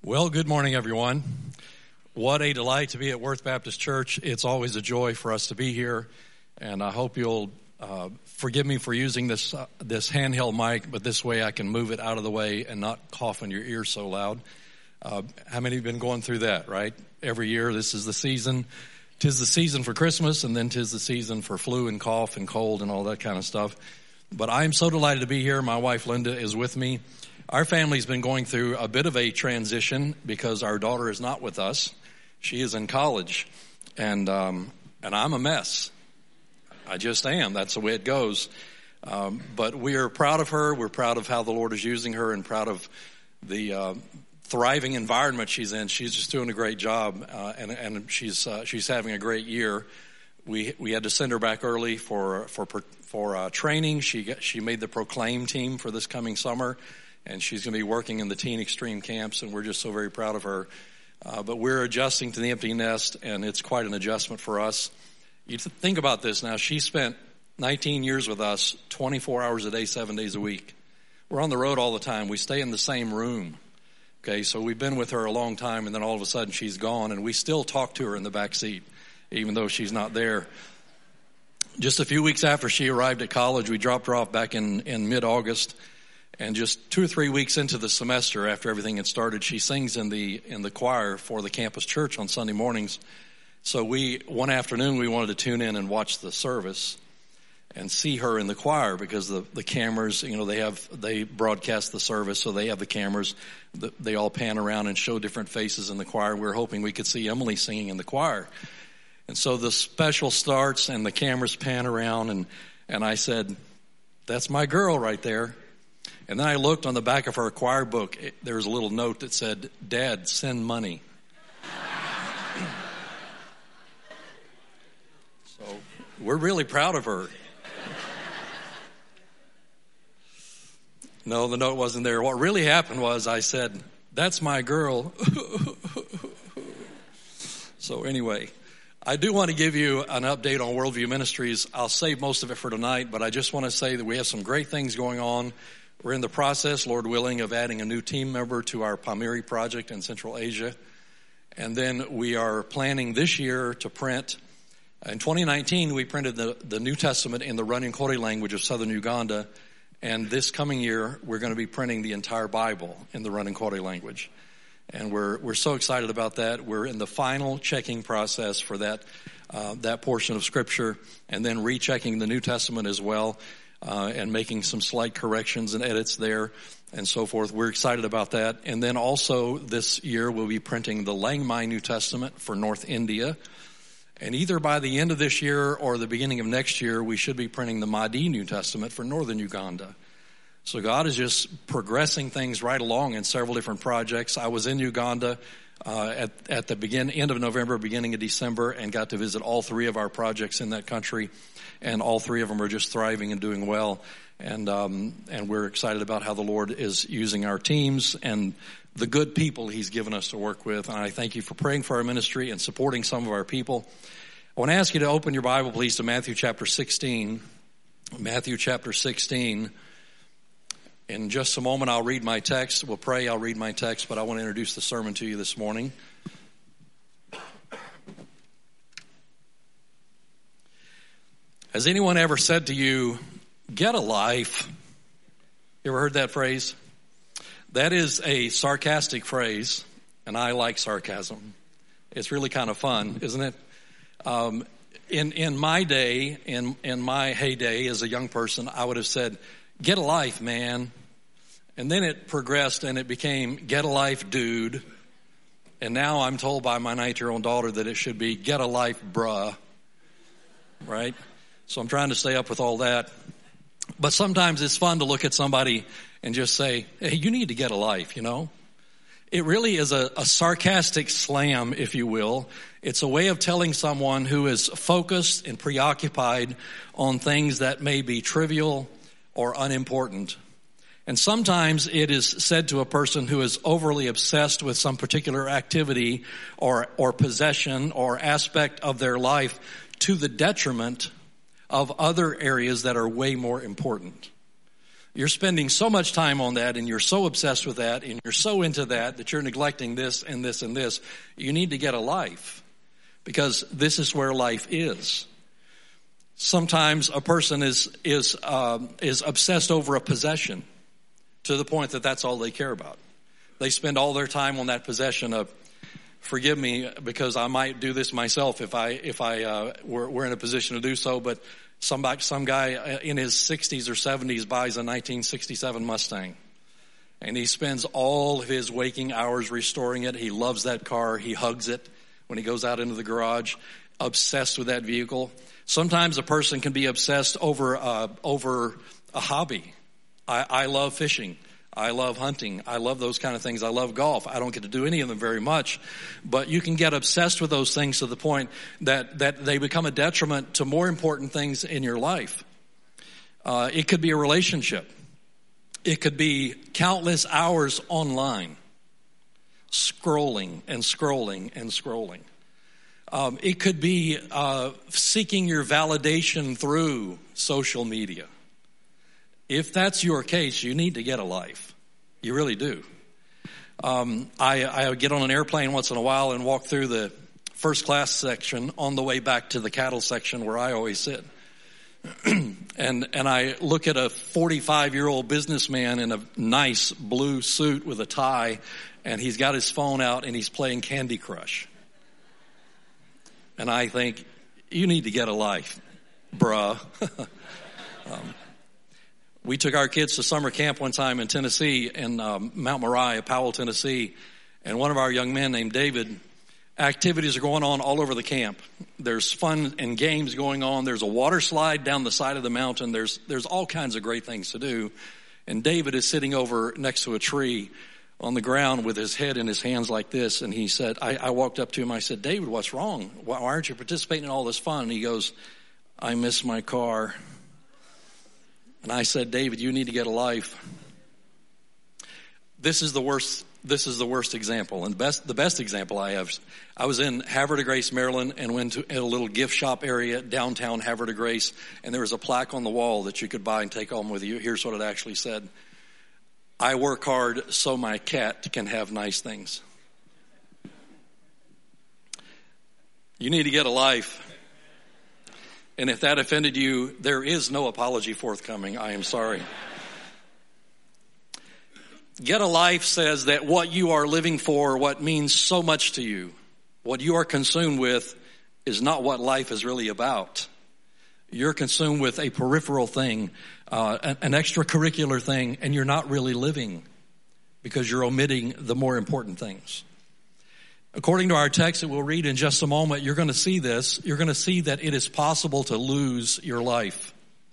Well, good morning, everyone. What a delight to be at Worth Baptist Church. It's always a joy for us to be here, and I hope you'll forgive me for using this handheld mic, but this way I can move it out of the way and not cough in your ear so loud. How many have been going through that, right? Every year, this is the season. 'Tis the season for Christmas, and then 'tis the season for flu and cough and cold and all that kind of stuff. But I am so delighted to be here. My wife, Linda, is with me. Our family's been going through a bit of a transition because our daughter is not with us. She is in college, and I'm a mess. I just am. That's the way it goes. But we are proud of her. We're proud of how the Lord is using her, and proud of the thriving environment she's in. She's just doing a great job, and she's having a great year. We had to send her back early for training. She made the Proclaim team for this coming summer, and she's going to be working in the Teen Extreme camps, and we're just so very proud of her. But we're adjusting to the empty nest, and it's quite an adjustment for us. You think about this now. She spent 19 years with us, 24 hours a day, 7 days a week. We're on the road all the time. We stay in the same room. Okay, so we've been with her a long time, and then all of a sudden she's gone, and we still talk to her in the back seat, even though she's not there. Just a few weeks after she arrived at college, we dropped her off back in mid-August. And just 2 or 3 weeks into the semester, after everything had started, she sings in the choir for the campus church on Sunday mornings. So one afternoon, we wanted to tune in and watch the service and see her in the choir, because the cameras, they broadcast the service, so they have the cameras. They all pan around and show different faces in the choir. We were hoping we could see Emily singing in the choir. And so the special starts and the cameras pan around, and I said, "That's my girl right there." And then I looked on the back of her choir book. There was a little note that said, "Dad, send money." So we're really proud of her. No, the note wasn't there. What really happened was I said, "That's my girl." So anyway, I do want to give you an update on Worldview Ministries. I'll save most of it for tonight, but I just want to say that we have some great things going on. We're in the process, Lord willing, of adding a new team member to our Pamiri project in Central Asia. And then we are planning this year to print. In 2019, we printed the New Testament in the Runyenkore language of southern Uganda. And this coming year, we're going to be printing the entire Bible in the Runyenkore language. And we're so excited about that. We're in the final checking process for that portion of Scripture, and then rechecking the New Testament as well. And making some slight corrections and edits there and so forth. We're excited about that. And then also this year we'll be printing the Langmai New Testament for North India. And either by the end of this year or the beginning of next year, we should be printing the Mahdi New Testament for Northern Uganda. So God is just progressing things right along in several different projects. I was in Uganda at the end of November, beginning of December, and got to visit all 3 of our projects in that country. And all 3 of them are just thriving and doing well. And we're excited about how the Lord is using our teams and the good people He's given us to work with. And I thank you for praying for our ministry and supporting some of our people. I want to ask you to open your Bible, please, to Matthew chapter 16. Matthew chapter 16. In just a moment, I'll read my text. We'll pray, I'll read my text, but I want to introduce the sermon to you this morning. Has anyone ever said to you, "Get a life"? You ever heard that phrase? That is a sarcastic phrase, and I like sarcasm. It's really kind of fun, isn't it? In my day, in my heyday as a young person, I would have said, "Get a life, man." And then it progressed and it became, "Get a life, dude." And now I'm told by my 9-year-old daughter that it should be, "Get a life, bruh." Right? So I'm trying to stay up with all that. But sometimes it's fun to look at somebody and just say, "Hey, you need to get a life," It really is a sarcastic slam, if you will. It's a way of telling someone who is focused and preoccupied on things that may be trivial or unimportant. And sometimes it is said to a person who is overly obsessed with some particular activity or possession or aspect of their life to the detriment of other areas that are way more important. You're spending so much time on that, and you're so obsessed with that, and you're so into that you're neglecting this and this and this. You need to get a life, because this is where life is. Sometimes a person is obsessed over a possession to the point that that's all they care about. They spend all their time on that possession of, forgive me because I might do this myself if I were in a position to do so, but some guy in his 60s or 70s buys a 1967 Mustang, and he spends all of his waking hours restoring it. He loves that car. He hugs it when he goes out into the garage, obsessed with that vehicle. Sometimes a person can be obsessed over a hobby. I love fishing. I love hunting. I love those kind of things. I love golf. I don't get to do any of them very much, but you can get obsessed with those things to the point that they become a detriment to more important things in your life. It could be a relationship. It could be countless hours online, scrolling and scrolling and scrolling. It could be seeking your validation through social media. If that's your case, you need to get a life. You really do. I get on an airplane once in a while and walk through the first class section on the way back to the cattle section where I always sit. and I look at a 45-year-old businessman in a nice blue suit with a tie, and he's got his phone out and he's playing Candy Crush. And I think, you need to get a life, bruh. We took our kids to summer camp one time in Tennessee, in Mount Moriah, Powell, Tennessee. And one of our young men named David, activities are going on all over the camp. There's fun and games going on. There's a water slide down the side of the mountain. There's all kinds of great things to do. And David is sitting over next to a tree on the ground with his head in his hands like this. And he said, I walked up to him. I said, David, what's wrong? Why aren't you participating in all this fun? And he goes, I miss my car. And I said, David, you need to get a life. This is the worst example. And the best example I have, I was in Havre de Grace, Maryland, and went to a little gift shop area, downtown Havre de Grace, and there was a plaque on the wall that you could buy and take home with you. Here's what it actually said. I work hard so my cat can have nice things. You need to get a life. And if that offended you, there is no apology forthcoming. I am sorry. Get a life says that what you are living for, what means so much to you, what you are consumed with, is not what life is really about. You're consumed with a peripheral thing, an extracurricular thing, and you're not really living because you're omitting the more important things. According to our text that we'll read in just a moment, you're going to see this. You're going to see that it is possible to lose your life.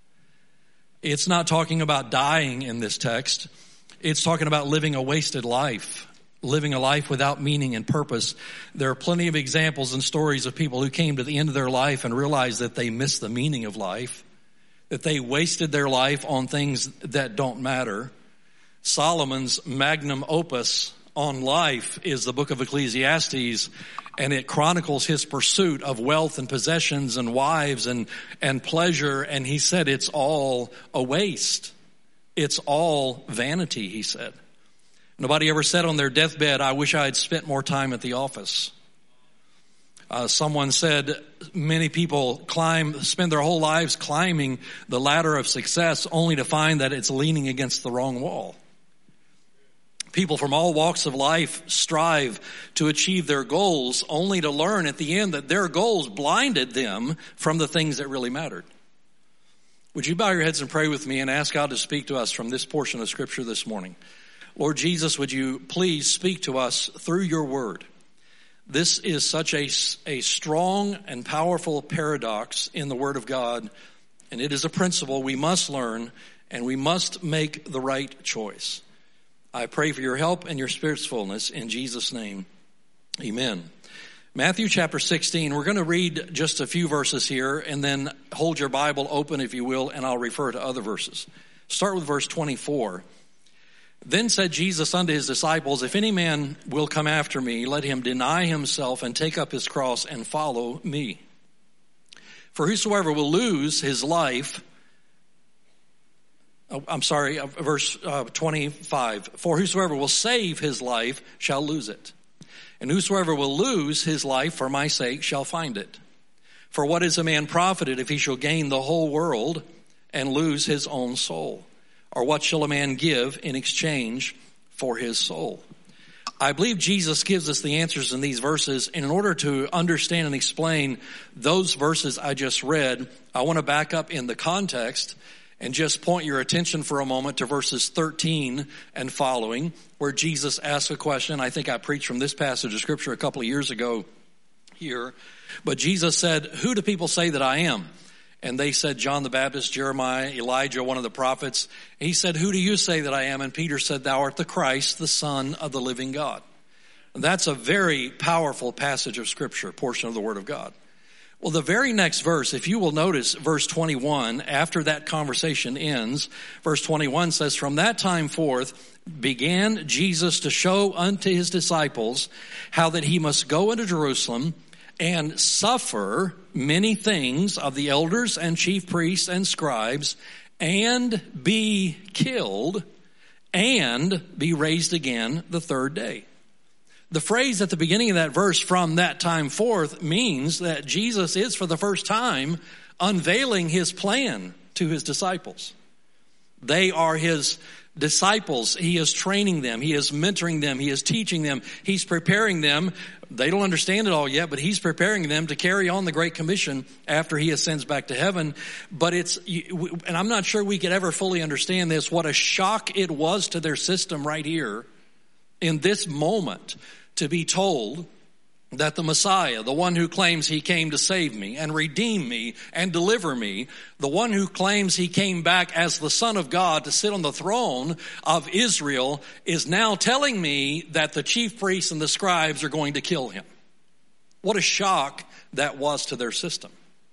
It's not talking about dying in this text. It's talking about living a wasted life, living a life without meaning and purpose. There are plenty of examples and stories of people who came to the end of their life and realized that they missed the meaning of life, that they wasted their life on things that don't matter. Solomon's magnum opus on life is the book of Ecclesiastes, and it chronicles his pursuit of wealth and possessions and wives and pleasure, and he said it's all a waste. It's all vanity, he said. Nobody ever said on their deathbed, I wish I had spent more time at the office. Someone said many people spend their whole lives climbing the ladder of success only to find that it's leaning against the wrong wall. People from all walks of life strive to achieve their goals only to learn at the end that their goals blinded them from the things that really mattered. Would you bow your heads and pray with me and ask God to speak to us from this portion of Scripture this morning? Lord Jesus, would you please speak to us through your word? This is such a strong and powerful paradox in the Word of God, and it is a principle we must learn, and we must make the right choice. I pray for your help and your Spirit's fullness in Jesus' name. Amen. Matthew chapter 16, we're going to read just a few verses here, and then hold your Bible open, if you will, and I'll refer to other verses. Start with verse 24. Then said Jesus unto his disciples, if any man will come after me, let him deny himself and take up his cross and follow me. For whosoever will lose his life verse 25. For whosoever will save his life shall lose it. And whosoever will lose his life for my sake shall find it. For what is a man profited if he shall gain the whole world and lose his own soul? Or what shall a man give in exchange for his soul? I believe Jesus gives us the answers in these verses. And in order to understand and explain those verses I just read, I want to back up in the context and just point your attention for a moment to verses 13 and following, where Jesus asks a question. I think I preached from this passage of Scripture a couple of years ago here. But Jesus said, who do people say that I am? And they said, John the Baptist, Jeremiah, Elijah, one of the prophets. He said, who do you say that I am? And Peter said, thou art the Christ, the Son of the living God. And that's a very powerful passage of Scripture, portion of the Word of God. Well, the very next verse, if you will notice verse 21, after that conversation ends, verse 21 says, from that time forth began Jesus to show unto his disciples how that he must go into Jerusalem and suffer many things of the elders and chief priests and scribes, and be killed, and be raised again the third day. The phrase at the beginning of that verse, from that time forth, means that Jesus is for the first time unveiling his plan to his disciples. They are his disciples. He is training them. He is mentoring them. He is teaching them. He's preparing them. They don't understand it all yet, but he's preparing them to carry on the Great Commission after he ascends back to heaven. But and I'm not sure we could ever fully understand this, what a shock it was to their system right here in this moment to be told that the Messiah, the one who claims he came to save me and redeem me and deliver me, the one who claims he came back as the Son of God to sit on the throne of Israel, is now telling me that the chief priests and the scribes are going to kill him. What a shock that was to their system.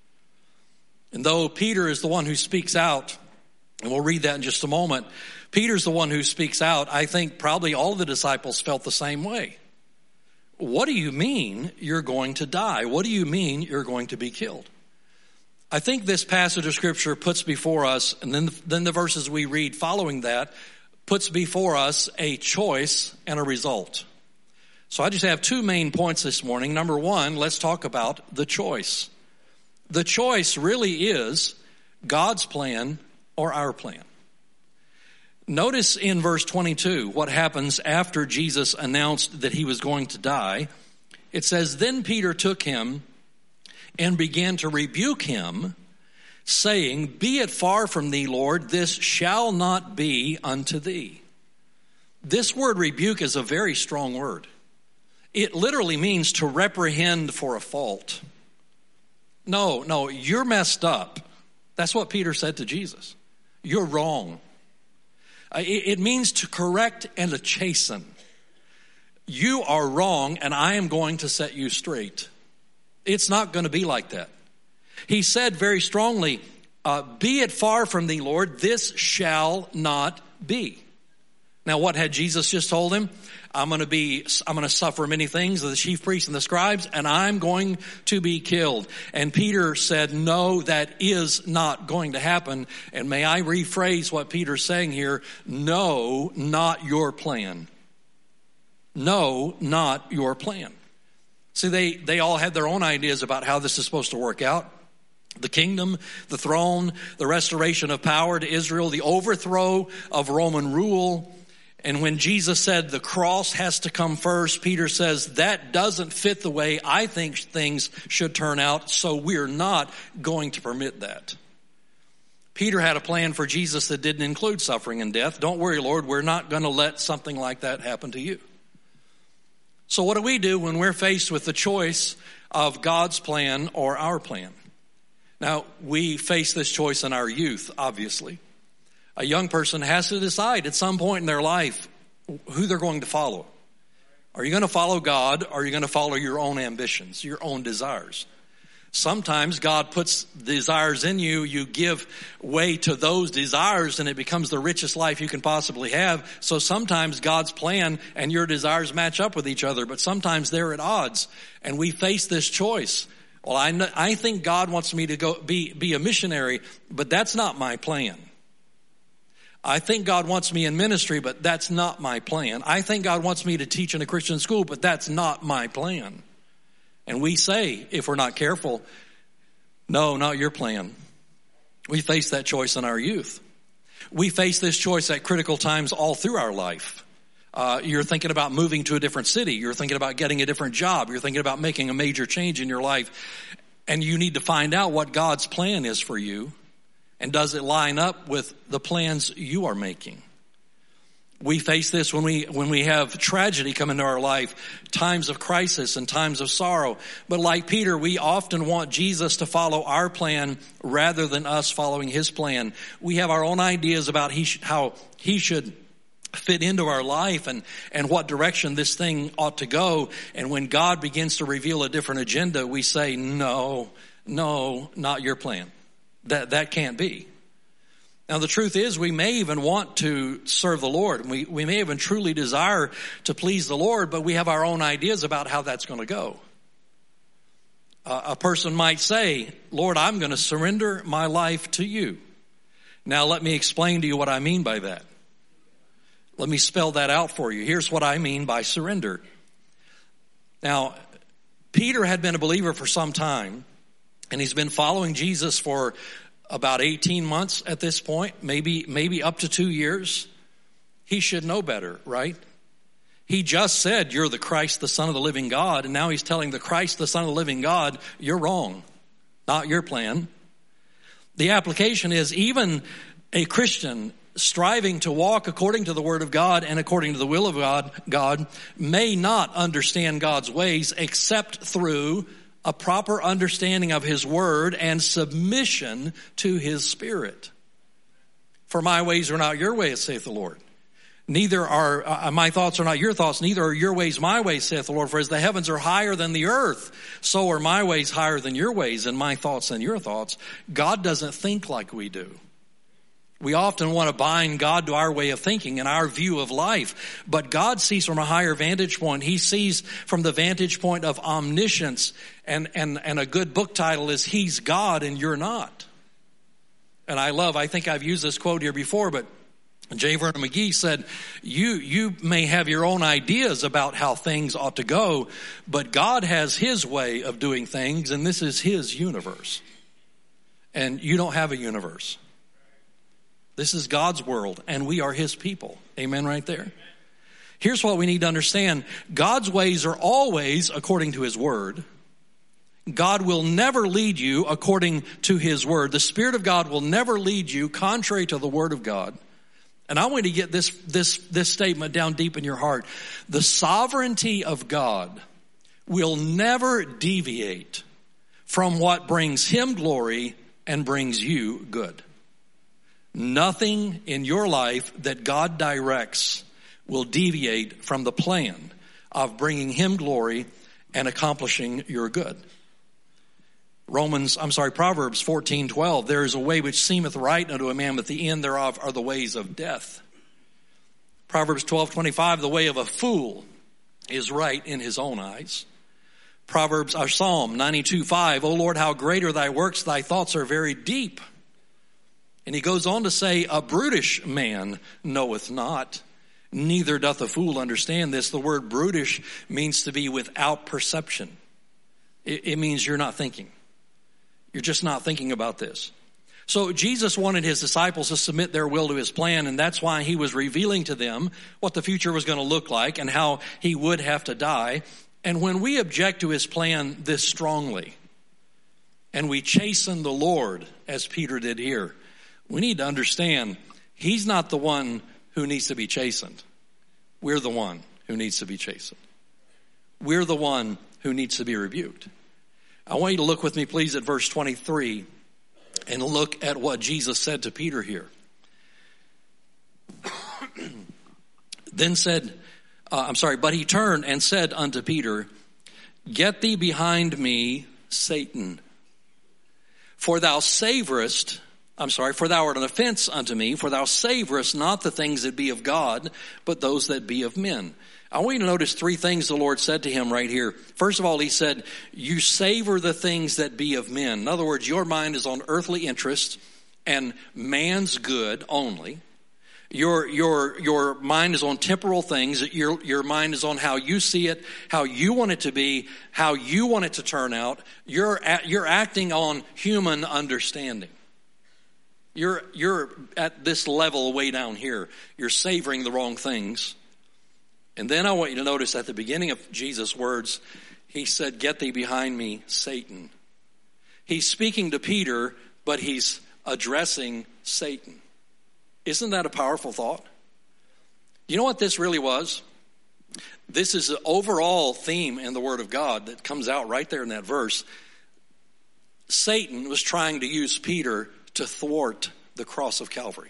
And though Peter is the one who speaks out, and we'll read that in just a moment, Peter's the one who speaks out. I think probably all of the disciples felt the same way. What do you mean you're going to die? What do you mean you're going to be killed? I think this passage of Scripture puts before us, and then the verses we read following that, puts before us a choice and a result. So I just have two main points this morning. Number one, let's talk about the choice. The choice really is God's plan or our plan. Notice in verse 22 what happens after Jesus announced that he was going to die. It says, then Peter took him and began to rebuke him, saying, be it far from thee, Lord, this shall not be unto thee. This word rebuke is a very strong word. It literally means to reprehend for a fault. No, you're messed up. That's what Peter said to Jesus. You're wrong. It means to correct and to chasten. You are wrong, and I am going to set you straight. It's not going to be like that. He said very strongly, be it far from thee, Lord, this shall not be. Now, what had Jesus just told him? I'm going to suffer many things of the chief priests and the scribes, and I'm going to be killed. And Peter said, no, that is not going to happen. And may I rephrase what Peter's saying here? No, not your plan. No, not your plan. See, they all had their own ideas about how this is supposed to work out. The kingdom, the throne, the restoration of power to Israel, the overthrow of Roman rule. And when Jesus said the cross has to come first, Peter says that doesn't fit the way I think things should turn out, so we're not going to permit that. Peter had a plan for Jesus that didn't include suffering and death. Don't worry, Lord, we're not going to let something like that happen to you. So what do we do when we're faced with the choice of God's plan or our plan? Now, we face this choice in our youth, obviously. A young person has to decide at some point in their life who they're going to follow. Are you going to follow God, or are you going to follow your own ambitions, your own desires? Sometimes God puts desires in you. You give way to those desires, and it becomes the richest life you can possibly have. So sometimes God's plan and your desires match up with each other, but sometimes they're at odds, and we face this choice. Well, I think God wants me to go be a missionary, but that's not my plan. I think God wants me in ministry, but that's not my plan. I think God wants me to teach in a Christian school, but that's not my plan. And we say, if we're not careful, no, not your plan. We face that choice in our youth. We face this choice at critical times all through our life. You're thinking about moving to a different city. You're thinking about getting a different job. You're thinking about making a major change in your life. And you need to find out what God's plan is for you. And does it line up with the plans you are making? We face this when we have tragedy come into our life, times of crisis and times of sorrow. But like Peter, we often want Jesus to follow our plan rather than us following his plan. We have our own ideas about how he should fit into our life and what direction this thing ought to go. And when God begins to reveal a different agenda, we say, no, not your plan. That can't be. Now, the truth is we may even want to serve the Lord. We may even truly desire to please the Lord, but we have our own ideas about how that's going to go. A person might say, Lord, I'm going to surrender my life to you. Now, let me explain to you what I mean by that. Let me spell that out for you. Here's what I mean by surrender. Now, Peter had been a believer for some time, and he's been following Jesus for about 18 months at this point, maybe up to 2 years. He should know better, right? He just said, you're the Christ, the Son of the living God. And now he's telling the Christ, the Son of the living God, you're wrong. Not your plan. The application is even a Christian striving to walk according to the Word of God and according to the will of God may not understand God's ways except through a proper understanding of his word and submission to his Spirit. For my ways are not your ways, saith the Lord. Neither are my thoughts are not your thoughts, neither are your ways my ways, saith the Lord. For as the heavens are higher than the earth, so are my ways higher than your ways, and my thoughts than your thoughts. God doesn't think like we do. We often want to bind God to our way of thinking and our view of life. But God sees from a higher vantage point. He sees from the vantage point of omniscience. And a good book title is He's God and You're Not. And I think I've used this quote here before, but J. Vernon McGee said, you may have your own ideas about how things ought to go, but God has his way of doing things, and this is his universe. And you don't have a universe. This is God's world, and we are his people. Amen right there. Here's what we need to understand. God's ways are always according to his word. God will never lead you according to his word. The Spirit of God will never lead you contrary to the word of God. And I want you to get this statement down deep in your heart. The sovereignty of God will never deviate from what brings him glory and brings you good. Nothing in your life that God directs will deviate from the plan of bringing him glory and accomplishing your good. Proverbs 14:12, there is a way which seemeth right unto a man, but the end thereof are the ways of death. Proverbs 12:25, the way of a fool is right in his own eyes. Psalm 92:5, O Lord, how great are thy works, thy thoughts are very deep. And he goes on to say, a brutish man knoweth not, neither doth a fool understand this. The word brutish means to be without perception. It means you're not thinking. You're just not thinking about this. So Jesus wanted his disciples to submit their will to his plan, and that's why he was revealing to them what the future was going to look like and how he would have to die. And when we object to his plan this strongly, and we chasten the Lord, as Peter did here, we need to understand he's not the one who needs to be chastened. We're the one who needs to be chastened. We're the one who needs to be rebuked. I want you to look with me, please, at verse 23 and look at what Jesus said to Peter here. But he turned and said unto Peter, Get thee behind me, Satan. For thou art an offense unto me, for thou savorest not the things that be of God, but those that be of men. I want you to notice three things the Lord said to him right here. First of all, he said, you savor the things that be of men. In other words, your mind is on earthly interest and man's good only. Your mind is on temporal things. Your mind is on how you see it, how you want it to be, how you want it to turn out. You're acting on human understanding. You're at this level way down here. You're savoring the wrong things. And then I want you to notice at the beginning of Jesus' words, he said, "Get thee behind me, Satan." He's speaking to Peter, but he's addressing Satan. Isn't that a powerful thought? You know what this really was? This is the overall theme in the Word of God that comes out right there in that verse. Satan was trying to use Peter to thwart the cross of Calvary.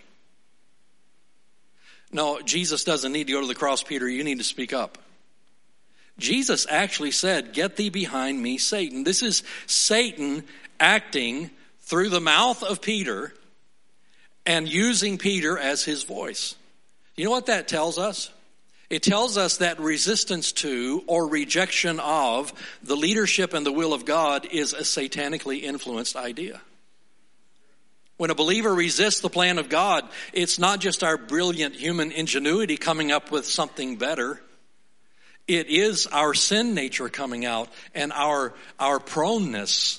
No, Jesus doesn't need to go to the cross, Peter. You need to speak up. Jesus actually said, "Get thee behind me, Satan." This is Satan acting through the mouth of Peter and using Peter as his voice. You know what that tells us? It tells us that resistance to or rejection of the leadership and the will of God is a satanically influenced idea. When a believer resists the plan of God, it's not just our brilliant human ingenuity coming up with something better. It is our sin nature coming out and our proneness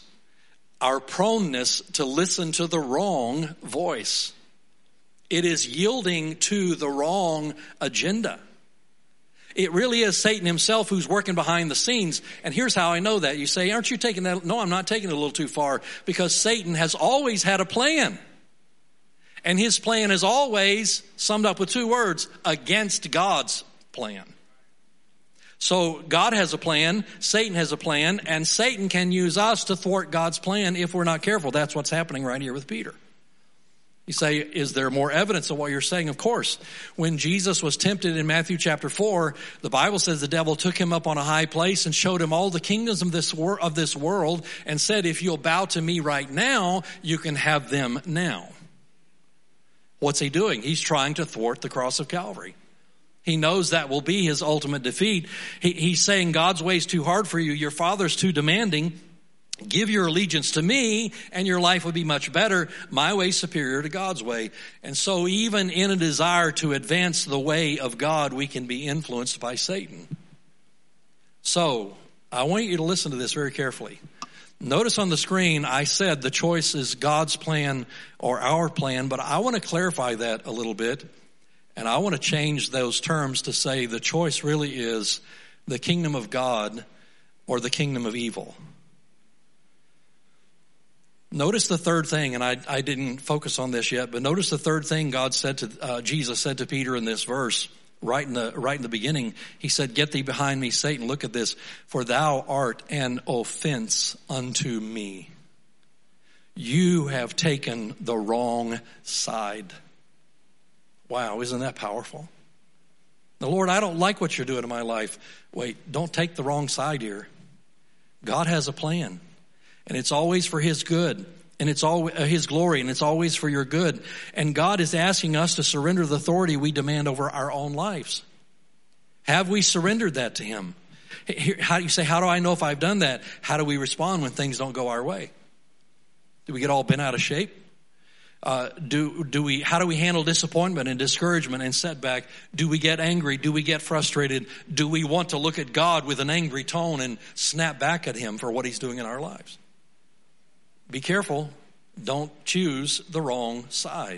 to listen to the wrong voice. It is yielding to the wrong agenda. It really is Satan himself who's working behind the scenes. And here's how I know that. You say, aren't you taking that? No, I'm not taking it a little too far, because Satan has always had a plan. And his plan is always summed up with two words: against God's plan. So God has a plan, Satan has a plan, and Satan can use us to thwart God's plan if we're not careful. That's what's happening right here with Peter. You say, is there more evidence of what you're saying? Of course. When Jesus was tempted in Matthew chapter 4, the Bible says the devil took him up on a high place and showed him all the kingdoms of this world and said, "If you'll bow to me right now, you can have them now." What's he doing? He's trying to thwart the cross of Calvary. He knows that will be his ultimate defeat. He's saying, God's way is too hard for you. Your father's too demanding. Give your allegiance to me and your life would be much better. My way is superior to God's way. And so even in a desire to advance the way of God, we can be influenced by Satan. So I want you to listen to this very carefully. Notice on the screen, I said the choice is God's plan or our plan, but I want to clarify that a little bit. And I want to change those terms to say the choice really is the kingdom of God or the kingdom of evil. Notice the third thing, and I didn't focus on this yet, but notice the third thing Jesus said to Peter in this verse, right in the beginning. He said, "Get thee behind me, Satan." Look at this. "For thou art an offense unto me." You have taken the wrong side. Wow, isn't that powerful? The Lord, I don't like what you're doing in my life. Wait, don't take the wrong side here. God has a plan. And it's always for his good, and it's always his glory, and it's always for your good. And God is asking us to surrender the authority we demand over our own lives. Have we surrendered that to him? How do you say, how do I know if I've done that? How do we respond when things don't go our way? Do we get all bent out of shape? How do we handle disappointment and discouragement and setback? Do we get angry? Do we get frustrated? Do we want to look at God with an angry tone and snap back at him for what he's doing in our lives? Be careful. Don't choose the wrong side.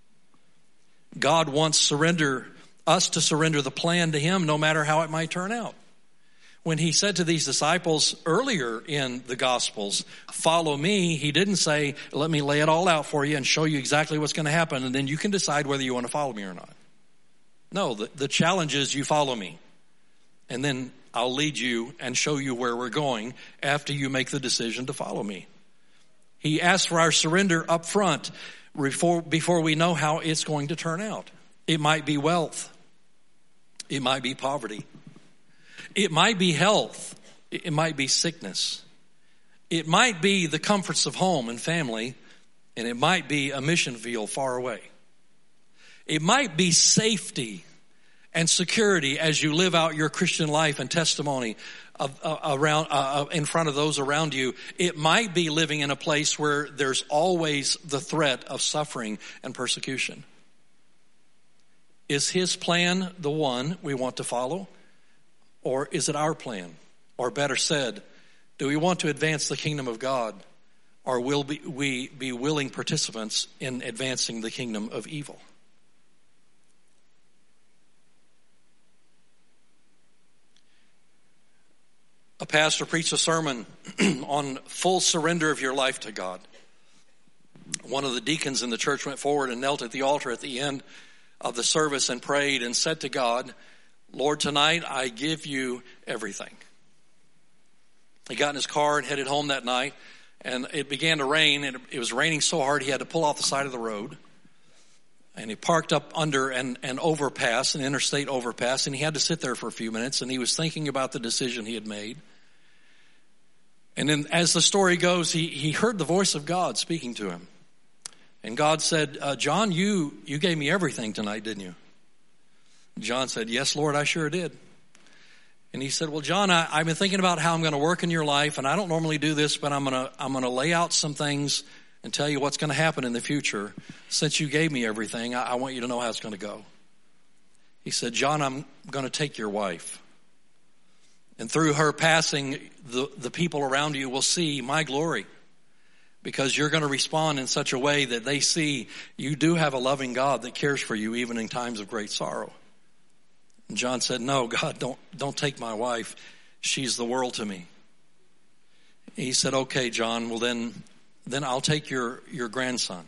God wants us to surrender the plan to him, no matter how it might turn out. When he said to these disciples earlier in the Gospels, "Follow me," he didn't say, "Let me lay it all out for you and show you exactly what's going to happen, and then you can decide whether you want to follow me or not." No, the challenge is you follow me, and then I'll lead you and show you where we're going after you make the decision to follow me. He asks for our surrender up front before we know how it's going to turn out. It might be wealth. It might be poverty. It might be health. It might be sickness. It might be the comforts of home and family, and it might be a mission field far away. It might be safety and security as you live out your Christian life and testimony in front of those around you. It might be living in a place where there's always the threat of suffering and persecution. Is his plan the one we want to follow? Or is it our plan? Or better said, do we want to advance the kingdom of God? Or will we be willing participants in advancing the kingdom of evil? A pastor preached a sermon on full surrender of your life to God. One of the deacons in the church went forward and knelt at the altar at the end of the service and prayed and said to God, Lord, tonight I give you everything. He got in his car and headed home that night, and it began to rain, and it was raining so hard he had to pull off the side of the road. And he parked up under an overpass, an interstate overpass, and he had to sit there for a few minutes, and he was thinking about the decision he had made. And then as the story goes, he heard the voice of God speaking to him. And God said, John, you gave me everything tonight, didn't you? John said, yes, Lord, I sure did. And he said, well, John, I've been thinking about how I'm going to work in your life, and I don't normally do this, but I'm going to lay out some things and tell you what's going to happen in the future. Since you gave me everything, I want you to know how it's going to go. He said, John, I'm going to take your wife. And through her passing, the people around you will see my glory, because you're going to respond in such a way that they see you do have a loving God that cares for you even in times of great sorrow. And John said, no, God, don't take my wife. She's the world to me. He said, okay, John, well then I'll take your grandson.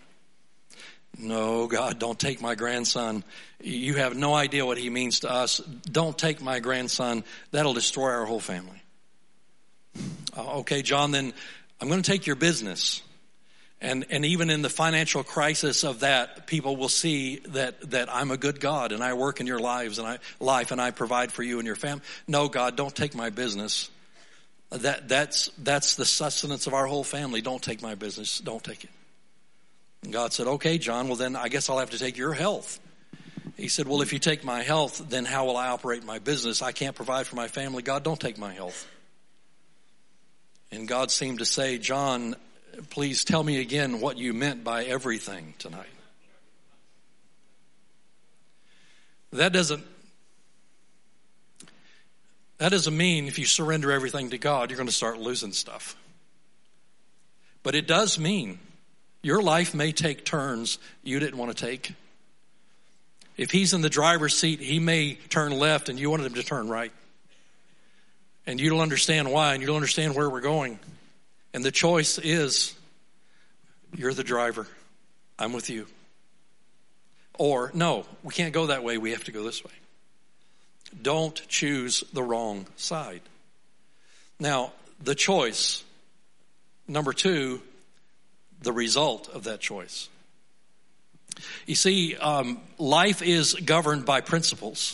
No, God, don't take my grandson. You have no idea what he means to us. Don't take my grandson. That'll destroy our whole family. Okay, John, then I'm going to take your business. And even in the financial crisis of that, people will see that I'm a good God and I work in your lives and I provide for you and your family. No, God, don't take my business. That's the sustenance of our whole family. Don't take my business. Don't take it. And God said, okay, John, well then I guess I'll have to take your health. He said, well, if you take my health, then how will I operate my business? I can't provide for my family. God, don't take my health. And God seemed to say, John, please tell me again what you meant by everything tonight. That doesn't mean if you surrender everything to God, you're going to start losing stuff. But it does mean your life may take turns you didn't want to take. If he's in the driver's seat, he may turn left and you wanted him to turn right. And you don't understand why, and you don't understand where we're going. And the choice is, you're the driver. I'm with you. Or, no, we can't go that way. We have to go this way. Don't choose the wrong side. Now, the choice. Number two, the result of that choice. You see, life is governed by principles.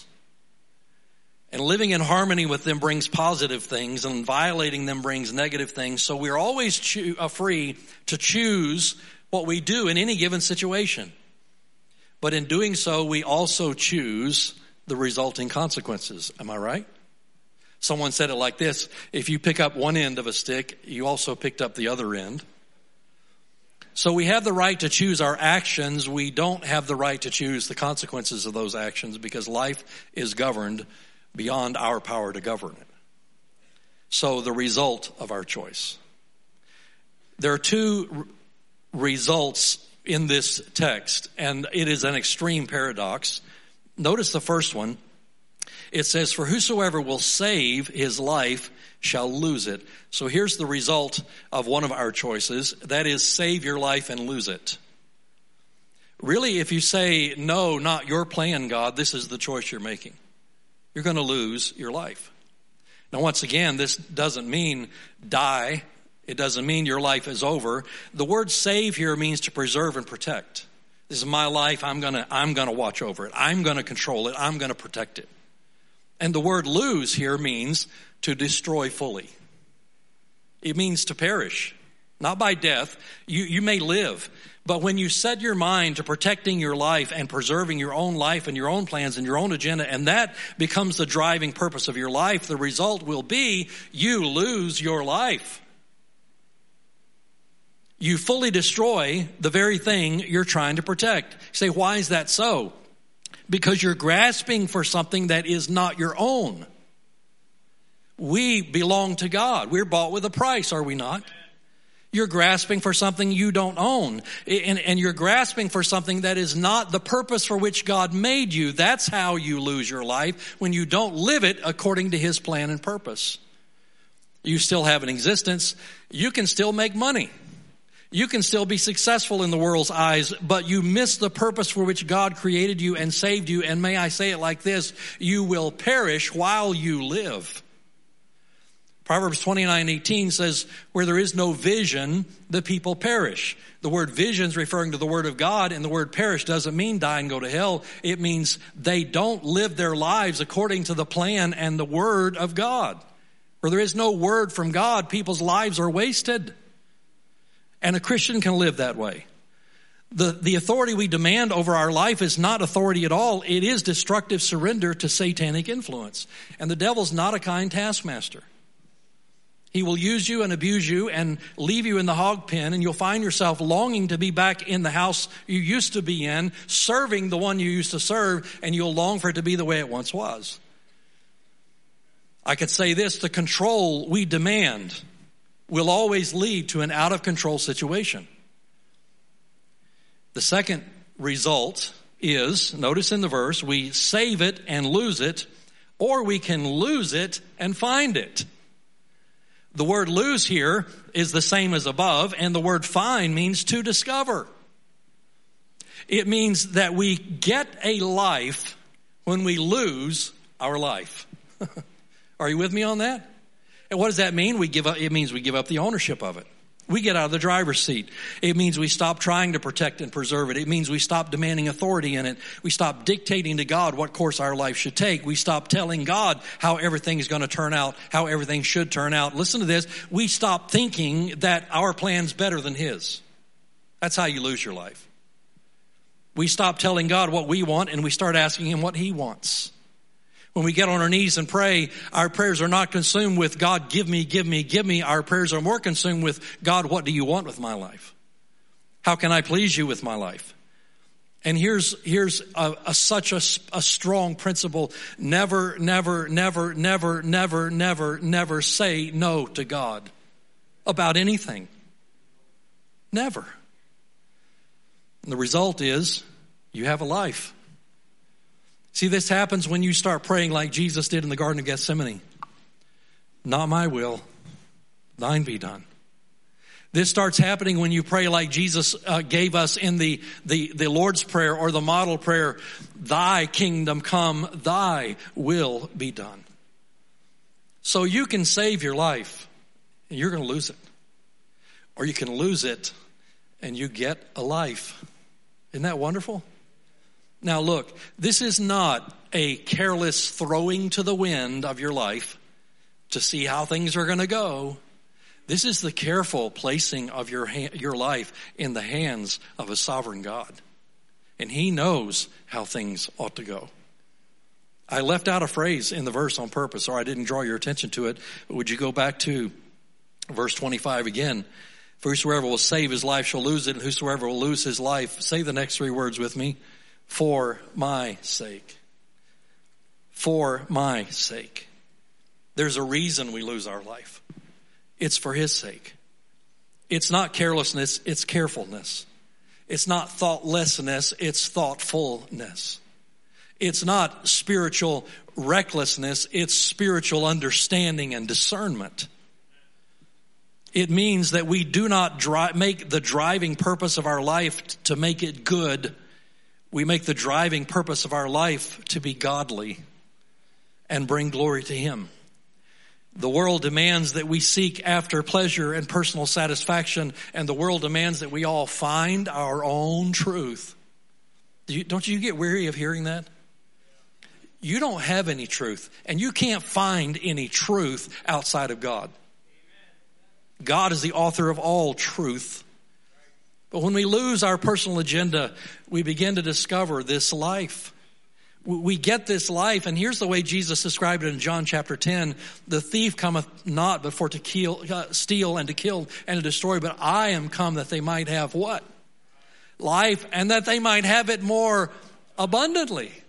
And living in harmony with them brings positive things, and violating them brings negative things. So we're always free to choose what we do in any given situation. But in doing so, we also choose the resulting consequences. Am I right? Someone said it like this: if you pick up one end of a stick, you also picked up the other end. So we have the right to choose our actions. We don't have the right to choose the consequences of those actions, because life is governed beyond our power to govern it. So the result of our choice. There are two results in this text, and it is an extreme paradox. Notice the first one. It says, for whosoever will save his life shall lose it. So here's the result of one of our choices. That is, save your life and lose it. Really, if you say, no, not your plan, God, this is the choice you're making, you're going to lose your life. Now, once again, this doesn't mean die. It doesn't mean your life is over. The word save here means to preserve and protect. This is my life. I'm going to watch over it. I'm going to control it. I'm going to protect it. And the word lose here means to destroy fully. It means to perish, not by death. You may live, but when you set your mind to protecting your life and preserving your own life and your own plans and your own agenda, and that becomes the driving purpose of your life, the result will be you lose your life. You fully destroy the very thing you're trying to protect. You say, why is that so? because you're grasping for something that is not your own. We belong to God. We're bought with a price, are we not? You're grasping for something you don't own. And you're grasping for something that is not the purpose for which God made you. That's how you lose your life, when you don't live it according to His plan and purpose. You still have an existence. You can still make money. You can still be successful in the world's eyes, but you miss the purpose for which God created you and saved you. And may I say it like this, you will perish while you live. Proverbs 29:18 says, where there is no vision, the people perish. The word vision is referring to the Word of God, and the word perish doesn't mean die and go to hell. It means they don't live their lives according to the plan and the Word of God. Where there is no word from God, people's lives are wasted. And a Christian can live that way. The authority we demand over our life is not authority at all. It is destructive surrender to satanic influence. And the devil's not a kind taskmaster. He will use you and abuse you and leave you in the hog pen, and you'll find yourself longing to be back in the house you used to be in, serving the one you used to serve, and you'll long for it to be the way it once was. I could say this, the control we demand will always lead to an out-of-control situation. The second result is, notice in the verse, we save it and lose it, or we can lose it and find it. The word lose here is the same as above, and the word find means to discover. It means that we get a life when we lose our life. Are you with me on that? And what does that mean? It means we give up the ownership of it. We get out of the driver's seat. It means we stop trying to protect and preserve it. It means we stop demanding authority in it. We stop dictating to God what course our life should take. We stop telling God how everything is going to turn out, how everything should turn out. Listen to this. We stop thinking that our plan's better than His. That's how you lose your life. We stop telling God what we want, and we start asking Him what He wants. When we get on our knees and pray, our prayers are not consumed with God, give me, give me, give me. Our prayers are more consumed with God, what do you want with my life? How can I please you with my life? And here's such a strong principle. Never, never, never, never, never, never, never say no to God about anything. Never. And the result is you have a life. See, this happens when you start praying like Jesus did in the Garden of Gethsemane. Not my will, thine be done. This starts happening when you pray like Jesus gave us in the Lord's Prayer or the model prayer. Thy kingdom come, thy will be done. So you can save your life and you're going to lose it. Or you can lose it and you get a life. Isn't that wonderful? Now look, this is not a careless throwing to the wind of your life to see how things are going to go. This is the careful placing of your life in the hands of a sovereign God. And He knows how things ought to go. I left out a phrase in the verse on purpose, or I didn't draw your attention to it. But would you go back to verse 25 again? For whosoever will save his life shall lose it, and whosoever will lose his life, say the next three words with me. For my sake. For my sake. There's a reason we lose our life. It's for His sake. It's not carelessness, it's carefulness. It's not thoughtlessness, it's thoughtfulness. It's not spiritual recklessness, it's spiritual understanding and discernment. It means that we do not make the driving purpose of our life to make it good. We make the driving purpose of our life to be godly and bring glory to Him. The world demands that we seek after pleasure and personal satisfaction, and the world demands that we all find our own truth. Don't you get weary of hearing that? You don't have any truth, and you can't find any truth outside of God. God is the author of all truth. But when we lose our personal agenda, we begin to discover this life. We get this life, and here's the way Jesus described it in John chapter 10. The thief cometh not but for to steal and to kill and to destroy, but I am come that they might have what? Life, and that they might have it more abundantly.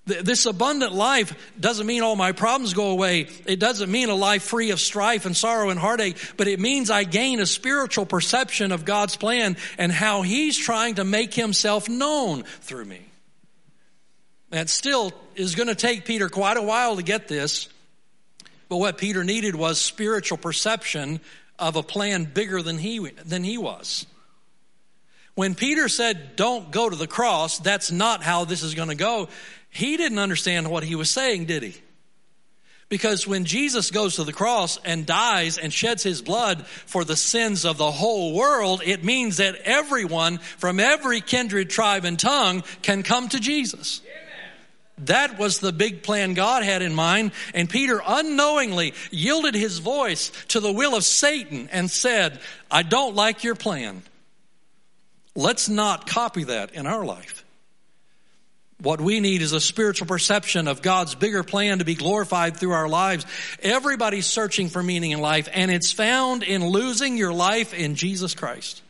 This abundant life doesn't mean all my problems go away. It doesn't mean a life free of strife and sorrow and heartache, but it means I gain a spiritual perception of God's plan and how He's trying to make Himself known through me. That still is going to take Peter quite a while to get this, but what Peter needed was spiritual perception of a plan bigger than he was. When Peter said, don't go to the cross, that's not how this is going to go, he didn't understand what he was saying, did he? Because when Jesus goes to the cross and dies and sheds His blood for the sins of the whole world, it means that everyone from every kindred, tribe, and tongue can come to Jesus. That was the big plan God had in mind. And Peter unknowingly yielded his voice to the will of Satan and said, I don't like your plan. Let's not copy that in our life. What we need is a spiritual perception of God's bigger plan to be glorified through our lives. Everybody's searching for meaning in life, and it's found in losing your life in Jesus Christ.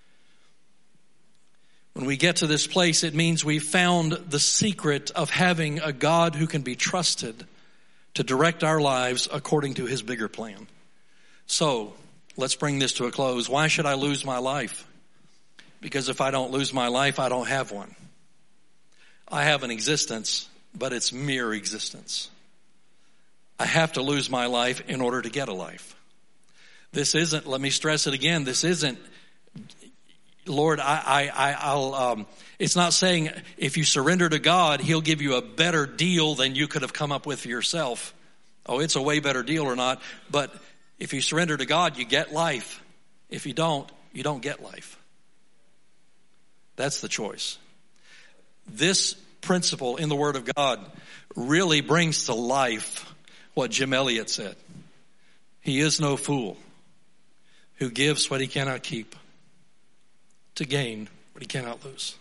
When we get to this place, it means we've found the secret of having a God who can be trusted to direct our lives according to His bigger plan. So, let's bring this to a close. Why should I lose my life? Because if I don't lose my life, I don't have one. I have an existence, but it's mere existence. I have to lose my life in order to get a life. This isn't, let me stress it again, this isn't, Lord, it's not saying if you surrender to God, He'll give you a better deal than you could have come up with for yourself. Oh, it's a way better deal or not. But if you surrender to God, you get life. If you don't get life. That's the choice. This principle in the Word of God really brings to life what Jim Elliot said. He is no fool who gives what he cannot keep to gain what he cannot lose.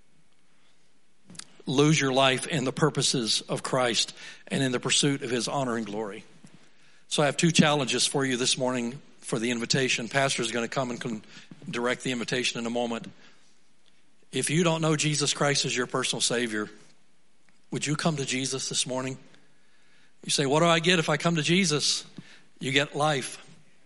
Lose your life in the purposes of Christ and in the pursuit of His honor and glory. So I have two challenges for you this morning for the invitation. Pastor is going to come and direct the invitation in a moment. If you don't know Jesus Christ as your personal Savior, would you come to Jesus this morning? You say, what do I get if I come to Jesus? You get life.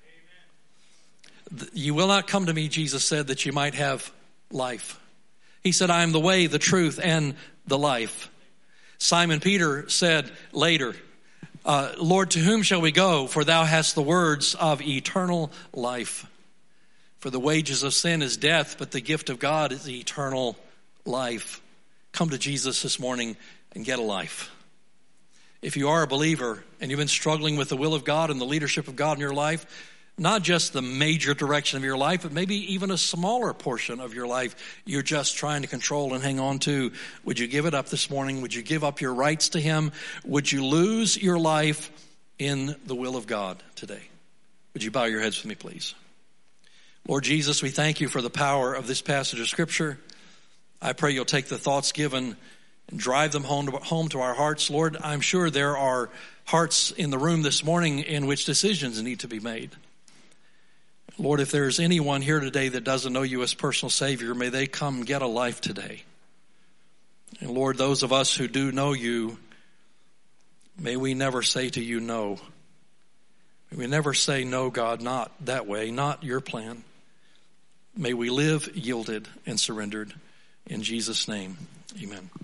You will not come to me, Jesus said, that you might have life. He said, I am the way, the truth, and the life. Simon Peter said later, Lord, to whom shall we go? For thou hast the words of eternal life. For the wages of sin is death, but the gift of God is eternal life. Come to Jesus this morning and get a life. If you are a believer and you've been struggling with the will of God and the leadership of God in your life, not just the major direction of your life, but maybe even a smaller portion of your life you're just trying to control and hang on to. Would you give it up this morning? Would you give up your rights to Him? Would you lose your life in the will of God today? Would you bow your heads with me, please? Lord Jesus, we thank You for the power of this passage of Scripture. I pray You'll take the thoughts given and drive them home to our hearts. Lord, I'm sure there are hearts in the room this morning in which decisions need to be made. Lord, if there's anyone here today that doesn't know You as personal Savior, may they come get a life today. And Lord, those of us who do know You, may we never say to You no. May we never say no, God, not that way, not Your plan. May we live yielded and surrendered. In Jesus' name, amen.